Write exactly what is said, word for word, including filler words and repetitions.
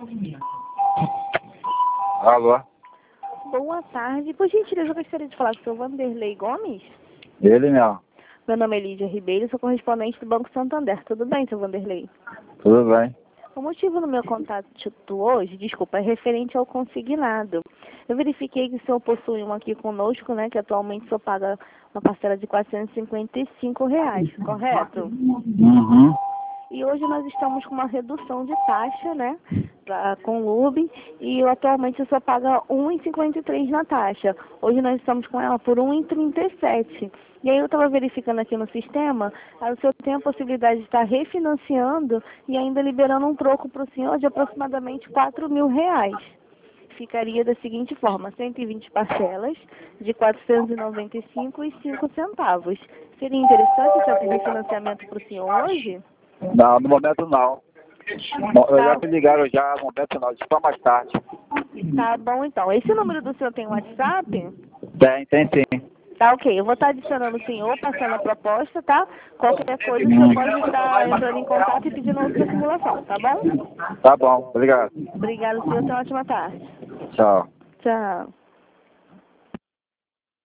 Alô? Boa tarde. Por gentileza, eu gostaria de falar com o senhor Vanderlei Gomes. Ele mesmo. Meu nome é Lídia Ribeiro, sou correspondente do Banco Santander. Tudo bem, seu Vanderlei? Tudo bem. O motivo do meu contato hoje, desculpa, é referente ao consignado. Eu verifiquei que o senhor possui um aqui conosco, né, que atualmente o senhor paga uma parcela de quatrocentos e cinquenta e cinco reais, correto? Uhum. E hoje nós estamos com uma redução de taxa, né, pra, com o Lube, e atualmente o senhor paga um real e cinquenta e três na taxa. Hoje nós estamos com ela por um real e trinta e sete. E aí eu estava verificando aqui no sistema, aí o senhor tem a possibilidade de estar refinanciando e ainda liberando um troco para o senhor de aproximadamente quatro mil reais. Ficaria da seguinte forma, cento e vinte parcelas de quatrocentos e noventa e cinco reais e cinco centavos. Seria interessante o senhor ter refinanciamento para o senhor hoje? Não, no momento não. Bom, eu já Tá, me ligaram já, no momento não, só mais tarde. tá bom então. Esse número do senhor tem WhatsApp? Tem, tem sim. Tá ok, eu vou estar adicionando o senhor, passando a proposta, tá? Qualquer coisa o senhor Hum. pode estar entrando em contato e pedindo outra simulação, tá bom? Tá bom, obrigado. Obrigada, senhor. Tenha uma ótima tarde. Tchau. Tchau.